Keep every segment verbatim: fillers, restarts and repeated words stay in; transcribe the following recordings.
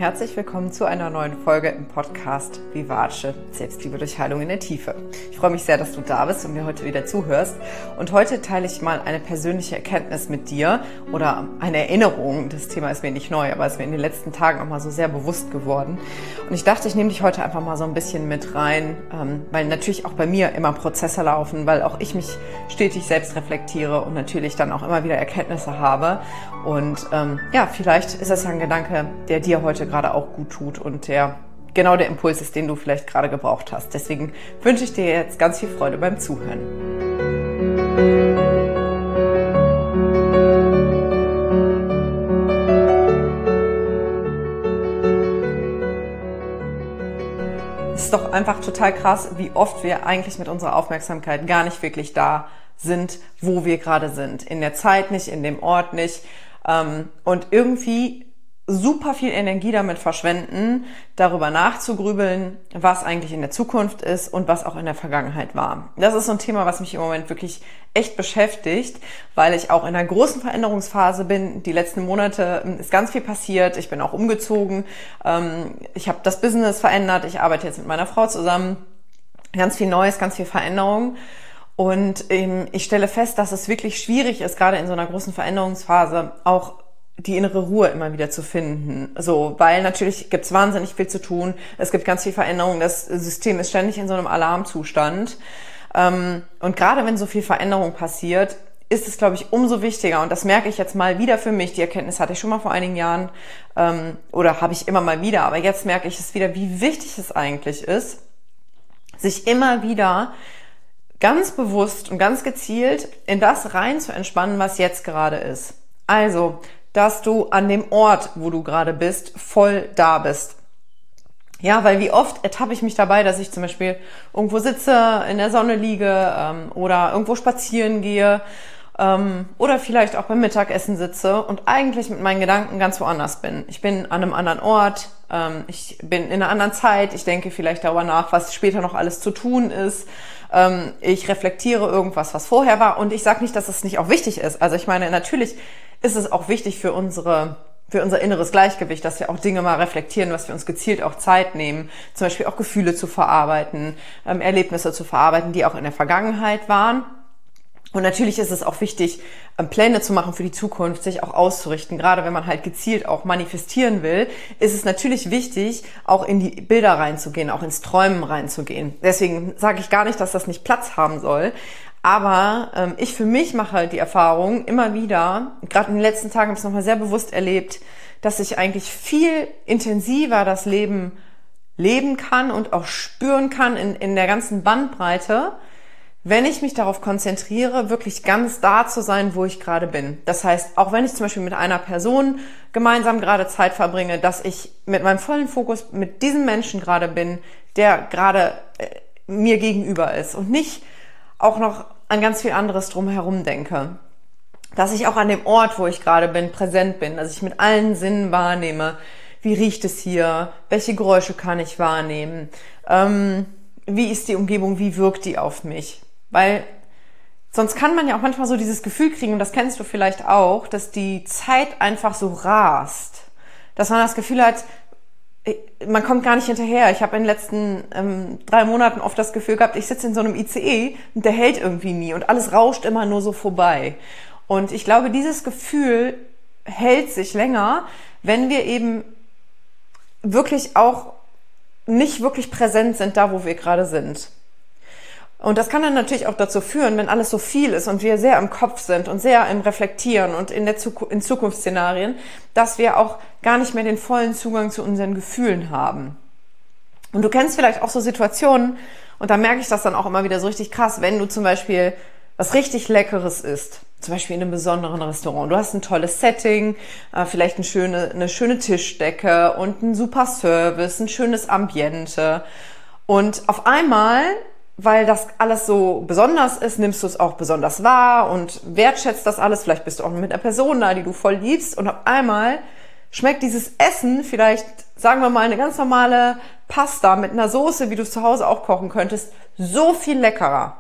herzlich willkommen zu einer neuen Folge im Podcast Vivace, Selbstliebe durch Heilung in der Tiefe. Ich freue mich sehr, dass du da bist und mir heute wieder zuhörst. Und heute teile ich mal eine persönliche Erkenntnis mit dir oder eine Erinnerung. Das Thema ist mir nicht neu, aber es ist mir in den letzten Tagen auch mal so sehr bewusst geworden. Und ich dachte, ich nehme dich heute einfach mal so ein bisschen mit rein, weil natürlich auch bei mir immer Prozesse laufen, weil auch ich mich stetig selbst reflektiere und natürlich dann auch immer wieder Erkenntnisse habe. Und ähm, ja, vielleicht ist es ja ein Gedanke, der dir heute gerade auch gut tut und der genau der Impuls ist, den du vielleicht gerade gebraucht hast. Deswegen wünsche ich dir jetzt ganz viel Freude beim Zuhören. Es ist doch einfach total krass, wie oft wir eigentlich mit unserer Aufmerksamkeit gar nicht wirklich da sind, wo wir gerade sind. In der Zeit nicht, in dem Ort nicht. Und irgendwie super viel Energie damit verschwenden, darüber nachzugrübeln, was eigentlich in der Zukunft ist und was auch in der Vergangenheit war. Das ist so ein Thema, was mich im Moment wirklich echt beschäftigt, weil ich auch in einer großen Veränderungsphase bin. Die letzten Monate ist ganz viel passiert. Ich bin auch umgezogen. Ich habe das Business verändert. Ich arbeite jetzt mit meiner Frau zusammen. Ganz viel Neues, ganz viel Veränderung. Und ich stelle fest, dass es wirklich schwierig ist, gerade in so einer großen Veränderungsphase auch die innere Ruhe immer wieder zu finden. So, weil natürlich gibt's wahnsinnig viel zu tun. Es gibt ganz viel Veränderung. Das System ist ständig in so einem Alarmzustand. Und gerade wenn so viel Veränderung passiert, ist es, glaube ich, umso wichtiger. Und das merke ich jetzt mal wieder für mich. Die Erkenntnis hatte ich schon mal vor einigen Jahren oder habe ich immer mal wieder. Aber jetzt merke ich es wieder, wie wichtig es eigentlich ist, sich immer wieder ganz bewusst und ganz gezielt in das rein zu entspannen, was jetzt gerade ist. Also, dass du an dem Ort, wo du gerade bist, voll da bist. Ja, weil wie oft ertappe ich mich dabei, dass ich zum Beispiel irgendwo sitze, in der Sonne liege ähm, oder irgendwo spazieren gehe ähm, oder vielleicht auch beim Mittagessen sitze und eigentlich mit meinen Gedanken ganz woanders bin. Ich bin an einem anderen Ort, ähm, ich bin in einer anderen Zeit, ich denke vielleicht darüber nach, was später noch alles zu tun ist. Ähm, ich reflektiere irgendwas, was vorher war und ich sage nicht, dass es nicht auch wichtig ist. Also ich meine, natürlich ist es auch wichtig für unsere, für unser inneres Gleichgewicht, dass wir auch Dinge mal reflektieren, was wir uns gezielt auch Zeit nehmen, zum Beispiel auch Gefühle zu verarbeiten, ähm, Erlebnisse zu verarbeiten, die auch in der Vergangenheit waren. Und natürlich ist es auch wichtig, Pläne zu machen für die Zukunft, sich auch auszurichten. Gerade wenn man halt gezielt auch manifestieren will, ist es natürlich wichtig, auch in die Bilder reinzugehen, auch ins Träumen reinzugehen. Deswegen sage ich gar nicht, dass das nicht Platz haben soll. Aber ähm, ich für mich mache halt die Erfahrung immer wieder, gerade in den letzten Tagen habe ich es nochmal sehr bewusst erlebt, dass ich eigentlich viel intensiver das Leben leben kann und auch spüren kann in, in der ganzen Bandbreite, wenn ich mich darauf konzentriere, wirklich ganz da zu sein, wo ich gerade bin. Das heißt, auch wenn ich zum Beispiel mit einer Person gemeinsam gerade Zeit verbringe, dass ich mit meinem vollen Fokus mit diesem Menschen gerade bin, der gerade äh, mir gegenüber ist und nicht auch noch an ganz viel anderes drumherum denke. Dass ich auch an dem Ort, wo ich gerade bin, präsent bin, dass ich mit allen Sinnen wahrnehme, wie riecht es hier, welche Geräusche kann ich wahrnehmen, ähm, wie ist die Umgebung, wie wirkt die auf mich. Weil sonst kann man ja auch manchmal so dieses Gefühl kriegen, und das kennst du vielleicht auch, dass die Zeit einfach so rast. Dass man das Gefühl hat, man kommt gar nicht hinterher. Ich habe in den letzten ähm, drei Monaten oft das Gefühl gehabt, ich sitze in so einem I C E und der hält irgendwie nie und alles rauscht immer nur so vorbei. Und ich glaube, dieses Gefühl hält sich länger, wenn wir eben wirklich auch nicht wirklich präsent sind da, wo wir gerade sind. Und das kann dann natürlich auch dazu führen, wenn alles so viel ist und wir sehr im Kopf sind und sehr im Reflektieren und in der Zukunft, in Zukunftsszenarien, dass wir auch gar nicht mehr den vollen Zugang zu unseren Gefühlen haben. Und du kennst vielleicht auch so Situationen, und da merke ich das dann auch immer wieder so richtig krass, wenn du zum Beispiel was richtig Leckeres isst, zum Beispiel in einem besonderen Restaurant. Du hast ein tolles Setting, vielleicht eine schöne, eine schöne Tischdecke und ein super Service, ein schönes Ambiente. Und auf einmal, weil das alles so besonders ist, nimmst du es auch besonders wahr und wertschätzt das alles. Vielleicht bist du auch mit einer Person da, die du voll liebst. Und auf einmal schmeckt dieses Essen vielleicht, sagen wir mal, eine ganz normale Pasta mit einer Soße, wie du es zu Hause auch kochen könntest, so viel leckerer.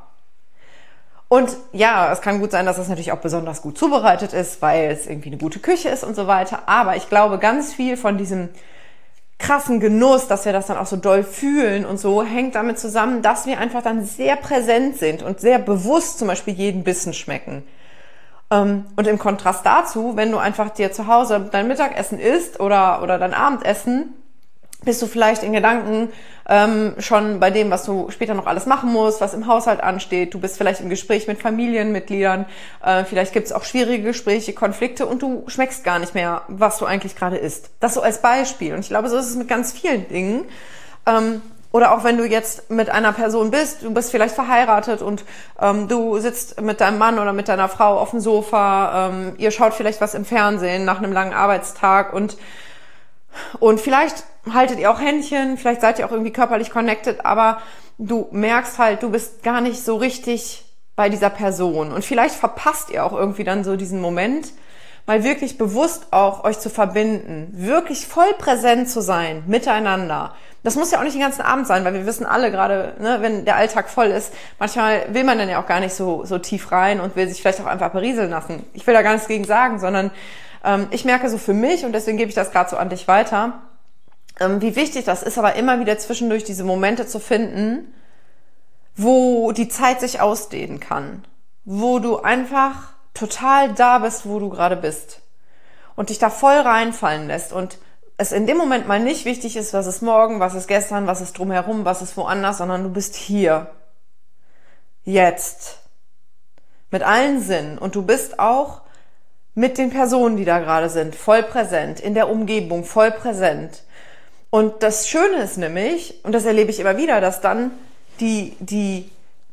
Und ja, es kann gut sein, dass das natürlich auch besonders gut zubereitet ist, weil es irgendwie eine gute Küche ist und so weiter. Aber ich glaube, ganz viel von diesem krassen Genuss, dass wir das dann auch so doll fühlen und so, hängt damit zusammen, dass wir einfach dann sehr präsent sind und sehr bewusst zum Beispiel jeden Bissen schmecken. Und im Kontrast dazu, wenn du einfach dir zu Hause dein Mittagessen isst oder, oder dein Abendessen, bist du vielleicht in Gedanken ähm, schon bei dem, was du später noch alles machen musst, was im Haushalt ansteht. Du bist vielleicht im Gespräch mit Familienmitgliedern, äh, vielleicht gibt es auch schwierige Gespräche, Konflikte und du schmeckst gar nicht mehr, was du eigentlich gerade isst. Das so als Beispiel. Und ich glaube, so ist es mit ganz vielen Dingen. Ähm, Oder auch wenn du jetzt mit einer Person bist, du bist vielleicht verheiratet und ähm, du sitzt mit deinem Mann oder mit deiner Frau auf dem Sofa, ähm, ihr schaut vielleicht was im Fernsehen nach einem langen Arbeitstag und und vielleicht haltet ihr auch Händchen, vielleicht seid ihr auch irgendwie körperlich connected, aber du merkst halt, du bist gar nicht so richtig bei dieser Person und vielleicht verpasst ihr auch irgendwie dann so diesen Moment, mal wirklich bewusst auch euch zu verbinden, wirklich voll präsent zu sein, miteinander. Das muss ja auch nicht den ganzen Abend sein, weil wir wissen alle gerade, ne, wenn der Alltag voll ist, manchmal will man dann ja auch gar nicht so, so tief rein und will sich vielleicht auch einfach berieseln lassen. Ich will da gar nichts gegen sagen, sondern ähm, ich merke so für mich, und deswegen gebe ich das gerade so an dich weiter, ähm, wie wichtig das ist, aber immer wieder zwischendurch diese Momente zu finden, wo die Zeit sich ausdehnen kann, wo du einfach total da bist, wo du gerade bist und dich da voll reinfallen lässt und es in dem Moment mal nicht wichtig ist, was ist morgen, was ist gestern, was ist drumherum, was ist woanders, sondern du bist hier, jetzt, mit allen Sinnen und du bist auch mit den Personen, die da gerade sind, voll präsent, in der Umgebung, voll präsent. Und das Schöne ist nämlich, und das erlebe ich immer wieder, dass dann die, die,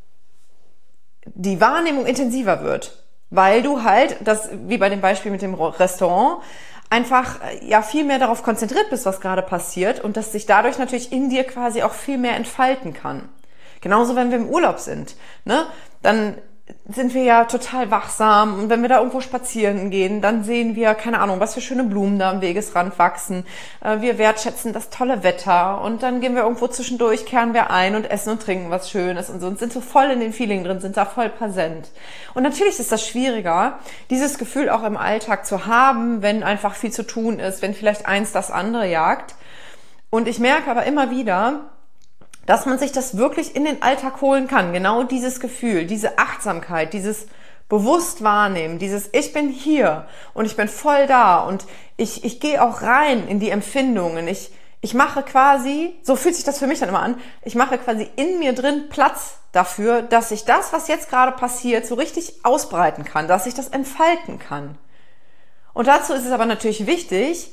die Wahrnehmung intensiver wird. Weil du halt, das wie bei dem Beispiel mit dem Restaurant, einfach ja viel mehr darauf konzentriert bist, was gerade passiert und dass sich dadurch natürlich in dir quasi auch viel mehr entfalten kann. Genauso, wenn wir im Urlaub sind, ne? Dann sind wir ja total wachsam und wenn wir da irgendwo spazieren gehen, dann sehen wir, keine Ahnung, was für schöne Blumen da am Wegesrand wachsen. Wir wertschätzen das tolle Wetter und dann gehen wir irgendwo zwischendurch, kehren wir ein und essen und trinken was Schönes und so und sind so voll in dem Feeling drin, sind da voll präsent. Und natürlich ist das schwieriger, dieses Gefühl auch im Alltag zu haben, wenn einfach viel zu tun ist, wenn vielleicht eins das andere jagt. Und ich merke aber immer wieder, dass man sich das wirklich in den Alltag holen kann. Genau dieses Gefühl, diese Achtsamkeit, dieses bewusst wahrnehmen, dieses ich bin hier und ich bin voll da und ich, ich gehe auch rein in die Empfindungen. Ich, ich mache quasi, so fühlt sich das für mich dann immer an, ich mache quasi in mir drin Platz dafür, dass ich das, was jetzt gerade passiert, so richtig ausbreiten kann, dass ich das entfalten kann. Und dazu ist es aber natürlich wichtig,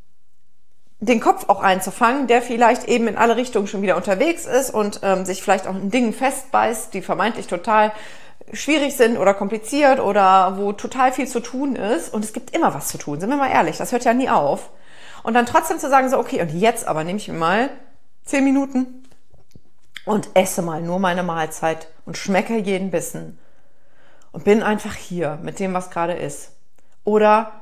den Kopf auch einzufangen, der vielleicht eben in alle Richtungen schon wieder unterwegs ist und ähm, sich vielleicht auch in Dingen festbeißt, die vermeintlich total schwierig sind oder kompliziert oder wo total viel zu tun ist. Und es gibt immer was zu tun, sind wir mal ehrlich, das hört ja nie auf. Und dann trotzdem zu sagen, so okay, und jetzt aber nehme ich mir mal zehn Minuten und esse mal nur meine Mahlzeit und schmecke jeden Bissen und bin einfach hier mit dem, was gerade ist. Oder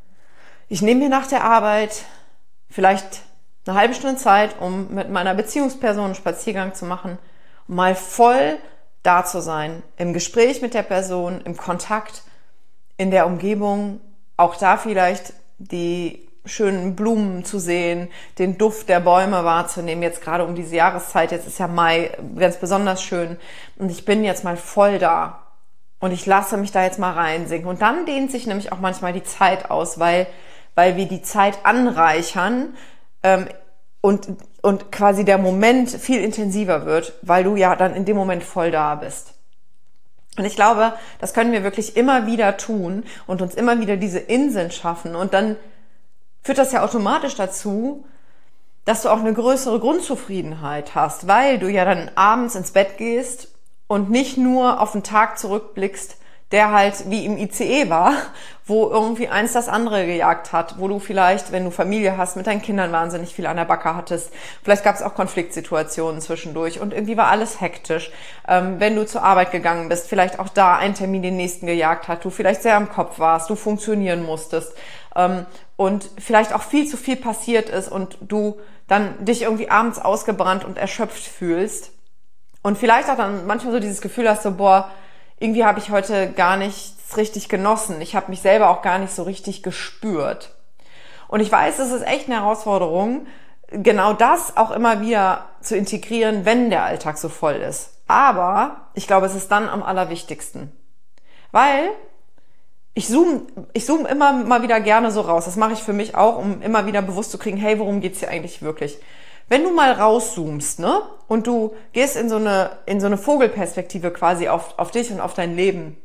ich nehme mir nach der Arbeit vielleicht eine halbe Stunde Zeit, um mit meiner Beziehungsperson einen Spaziergang zu machen, um mal voll da zu sein, im Gespräch mit der Person, im Kontakt, in der Umgebung, auch da vielleicht die schönen Blumen zu sehen, den Duft der Bäume wahrzunehmen, jetzt gerade um diese Jahreszeit, jetzt ist ja Mai, ganz besonders schön und ich bin jetzt mal voll da und ich lasse mich da jetzt mal reinsinken und dann dehnt sich nämlich auch manchmal die Zeit aus, weil weil wir die Zeit anreichern ähm, und, und quasi der Moment viel intensiver wird, weil du ja dann in dem Moment voll da bist. Und ich glaube, das können wir wirklich immer wieder tun und uns immer wieder diese Inseln schaffen. Und dann führt das ja automatisch dazu, dass du auch eine größere Grundzufriedenheit hast, weil du ja dann abends ins Bett gehst und nicht nur auf den Tag zurückblickst, der halt wie im I C E war, wo irgendwie eins das andere gejagt hat, wo du vielleicht, wenn du Familie hast, mit deinen Kindern wahnsinnig viel an der Backe hattest. Vielleicht gab es auch Konfliktsituationen zwischendurch und irgendwie war alles hektisch. Ähm, wenn du zur Arbeit gegangen bist, vielleicht auch da ein Termin den nächsten gejagt hat, du vielleicht sehr am Kopf warst, du funktionieren musstest ähm, und vielleicht auch viel zu viel passiert ist und du dann dich irgendwie abends ausgebrannt und erschöpft fühlst und vielleicht auch dann manchmal so dieses Gefühl hast, so boah, irgendwie habe ich heute gar nichts richtig genossen. Ich habe mich selber auch gar nicht so richtig gespürt. Und ich weiß, es ist echt eine Herausforderung, genau das auch immer wieder zu integrieren, wenn der Alltag so voll ist. Aber ich glaube, es ist dann am allerwichtigsten. Weil ich zoome, ich zoome immer mal wieder gerne so raus. Das mache ich für mich auch, um immer wieder bewusst zu kriegen, hey, worum geht's hier eigentlich wirklich? Wenn du mal rauszoomst, ne, und du gehst in so eine, in so eine Vogelperspektive quasi auf, auf dich und auf dein Leben.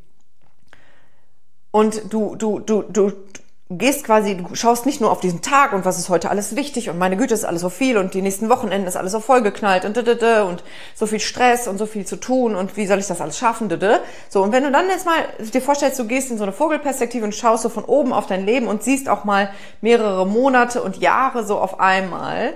Und du, du, du, du, gehst quasi, du schaust nicht nur auf diesen Tag und was ist heute alles wichtig und meine Güte, ist alles so viel und die nächsten Wochenenden ist alles so vollgeknallt und und so viel Stress und so viel zu tun und wie soll ich das alles schaffen, so. Und wenn du dann jetzt mal dir vorstellst, du gehst in so eine Vogelperspektive und schaust so von oben auf dein Leben und siehst auch mal mehrere Monate und Jahre so auf einmal,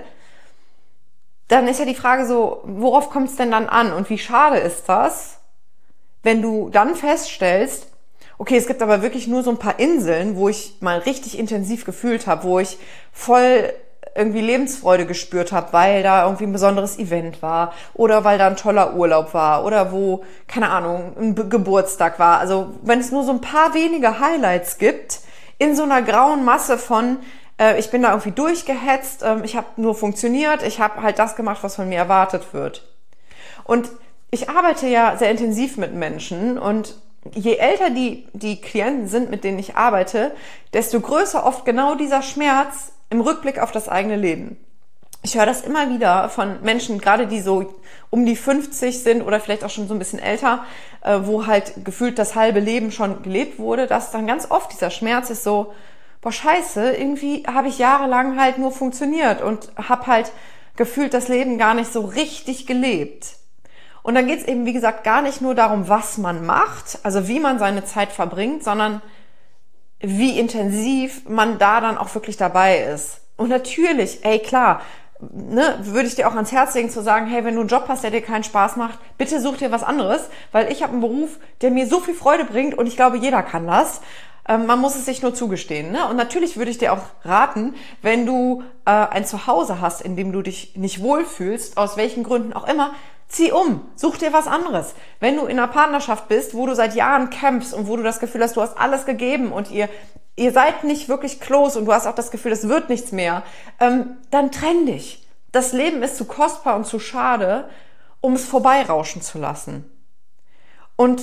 dann ist ja die Frage so, worauf kommt es denn dann an und wie schade ist das, wenn du dann feststellst, okay, es gibt aber wirklich nur so ein paar Inseln, wo ich mal richtig intensiv gefühlt habe, wo ich voll irgendwie Lebensfreude gespürt habe, weil da irgendwie ein besonderes Event war oder weil da ein toller Urlaub war oder wo, keine Ahnung, ein Be- Geburtstag war. Also wenn es nur so ein paar wenige Highlights gibt in so einer grauen Masse von, äh, ich bin da irgendwie durchgehetzt, äh, ich habe nur funktioniert, ich habe halt das gemacht, was von mir erwartet wird. Und ich arbeite ja sehr intensiv mit Menschen und je älter die, die Klienten sind, mit denen ich arbeite, desto größer oft genau dieser Schmerz im Rückblick auf das eigene Leben. Ich höre das immer wieder von Menschen, gerade die so um die fünfzig sind oder vielleicht auch schon so ein bisschen älter, äh, wo halt gefühlt das halbe Leben schon gelebt wurde, dass dann ganz oft dieser Schmerz ist so, boah scheiße, irgendwie habe ich jahrelang halt nur funktioniert und habe halt gefühlt das Leben gar nicht so richtig gelebt. Und dann geht es eben, wie gesagt, gar nicht nur darum, was man macht, also wie man seine Zeit verbringt, sondern wie intensiv man da dann auch wirklich dabei ist. Und natürlich, ey klar, ne, würde ich dir auch ans Herz legen zu sagen, hey, wenn du einen Job hast, der dir keinen Spaß macht, bitte such dir was anderes, weil ich habe einen Beruf, der mir so viel Freude bringt und ich glaube, jeder kann das. Ähm, man muss es sich nur zugestehen. Ne? Und natürlich würde ich dir auch raten, wenn du äh, ein Zuhause hast, in dem du dich nicht wohlfühlst, aus welchen Gründen auch immer, zieh um, such dir was anderes. Wenn du in einer Partnerschaft bist, wo du seit Jahren kämpfst und wo du das Gefühl hast, du hast alles gegeben und ihr ihr seid nicht wirklich close und du hast auch das Gefühl, es wird nichts mehr, ähm, dann trenn dich. Das Leben ist zu kostbar und zu schade, um es vorbeirauschen zu lassen. Und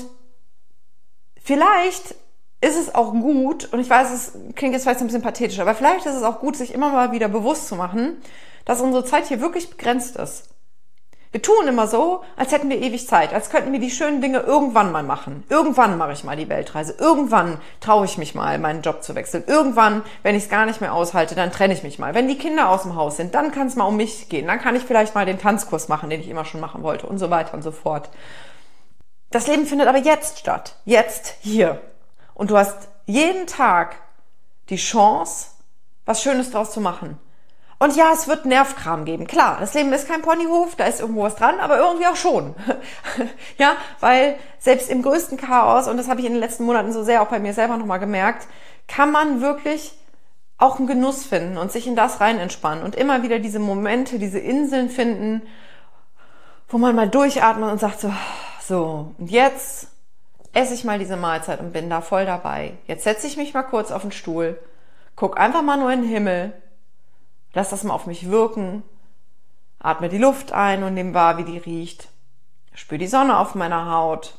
vielleicht ist es auch gut, und ich weiß, es klingt jetzt vielleicht ein bisschen pathetisch, aber vielleicht ist es auch gut, sich immer mal wieder bewusst zu machen, dass unsere Zeit hier wirklich begrenzt ist. Wir tun immer so, als hätten wir ewig Zeit, als könnten wir die schönen Dinge irgendwann mal machen. Irgendwann mache ich mal die Weltreise. Irgendwann traue ich mich mal, meinen Job zu wechseln. Irgendwann, wenn ich es gar nicht mehr aushalte, dann trenne ich mich mal. Wenn die Kinder aus dem Haus sind, dann kann es mal um mich gehen. Dann kann ich vielleicht mal den Tanzkurs machen, den ich immer schon machen wollte und so weiter und so fort. Das Leben findet aber jetzt statt. Jetzt, hier. Und du hast jeden Tag die Chance, was Schönes draus zu machen. Und ja, es wird Nervkram geben. Klar, das Leben ist kein Ponyhof, da ist irgendwo was dran, aber irgendwie auch schon. Ja, weil selbst im größten Chaos, und das habe ich in den letzten Monaten so sehr auch bei mir selber nochmal gemerkt, kann man wirklich auch einen Genuss finden und sich in das rein entspannen und immer wieder diese Momente, diese Inseln finden, wo man mal durchatmet und sagt so, so, und jetzt esse ich mal diese Mahlzeit und bin da voll dabei. Jetzt setze ich mich mal kurz auf den Stuhl, guck einfach mal nur in den Himmel, lass das mal auf mich wirken, atme die Luft ein und nehme wahr, wie die riecht, spür die Sonne auf meiner Haut,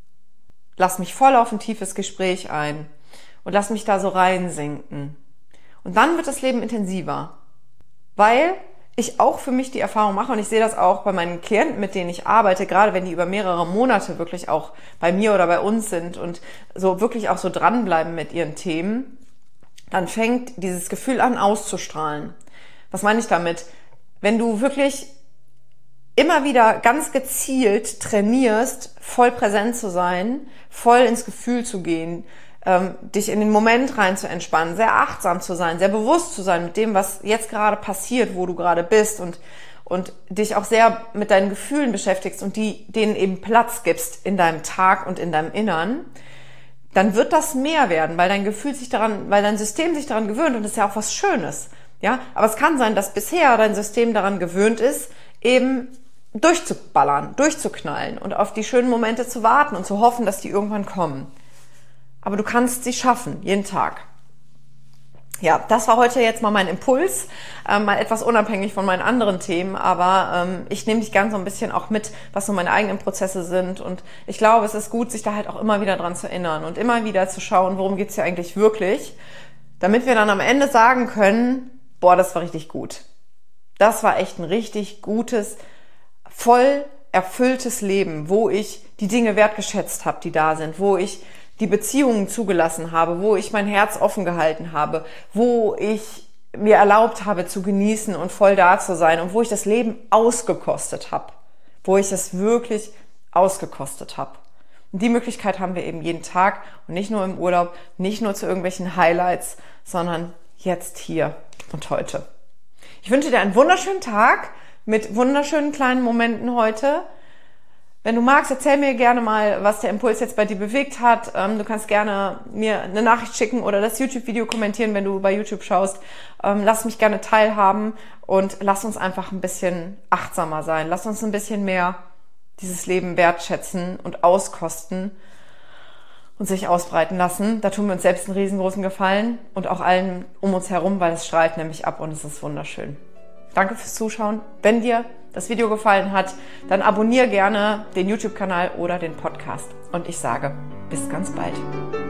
lass mich voll auf ein tiefes Gespräch ein und lass mich da so reinsinken. Und dann wird das Leben intensiver, weil ich auch für mich die Erfahrung mache, und ich sehe das auch bei meinen Klienten, mit denen ich arbeite, gerade wenn die über mehrere Monate wirklich auch bei mir oder bei uns sind und so wirklich auch so dranbleiben mit ihren Themen, dann fängt dieses Gefühl an auszustrahlen. Was meine ich damit? Wenn du wirklich immer wieder ganz gezielt trainierst, voll präsent zu sein, voll ins Gefühl zu gehen, ähm, dich in den Moment rein zu entspannen, sehr achtsam zu sein, sehr bewusst zu sein mit dem, was jetzt gerade passiert, wo du gerade bist und und dich auch sehr mit deinen Gefühlen beschäftigst und die denen eben Platz gibst in deinem Tag und in deinem Innern, dann wird das mehr werden, weil dein Gefühl sich daran, weil dein System sich daran gewöhnt, und das ist ja auch was Schönes. Ja, aber es kann sein, dass bisher dein System daran gewöhnt ist, eben durchzuballern, durchzuknallen und auf die schönen Momente zu warten und zu hoffen, dass die irgendwann kommen. Aber du kannst sie schaffen, jeden Tag. Ja, das war heute jetzt mal mein Impuls, ähm, mal etwas unabhängig von meinen anderen Themen, aber ähm, ich nehme dich gern so ein bisschen auch mit, was so meine eigenen Prozesse sind, und ich glaube, es ist gut, sich da halt auch immer wieder dran zu erinnern und immer wieder zu schauen, worum geht's hier eigentlich wirklich, damit wir dann am Ende sagen können, boah, das war richtig gut. Das war echt ein richtig gutes, voll erfülltes Leben, wo ich die Dinge wertgeschätzt habe, die da sind, wo ich die Beziehungen zugelassen habe, wo ich mein Herz offen gehalten habe, wo ich mir erlaubt habe zu genießen und voll da zu sein und wo ich das Leben ausgekostet habe, wo ich es wirklich ausgekostet habe. Und die Möglichkeit haben wir eben jeden Tag und nicht nur im Urlaub, nicht nur zu irgendwelchen Highlights, sondern jetzt hier und heute. Ich wünsche dir einen wunderschönen Tag mit wunderschönen kleinen Momenten heute. Wenn du magst, erzähl mir gerne mal, was der Impuls jetzt bei dir bewegt hat. Du kannst gerne mir eine Nachricht schicken oder das YouTube-Video kommentieren, wenn du bei YouTube schaust. Lass mich gerne teilhaben und lass uns einfach ein bisschen achtsamer sein. Lass uns ein bisschen mehr dieses Leben wertschätzen und auskosten und sich ausbreiten lassen. Da tun wir uns selbst einen riesengroßen Gefallen und auch allen um uns herum, weil es strahlt nämlich ab und es ist wunderschön. Danke fürs Zuschauen. Wenn dir das Video gefallen hat, dann abonniere gerne den YouTube-Kanal oder den Podcast. Und ich sage, bis ganz bald.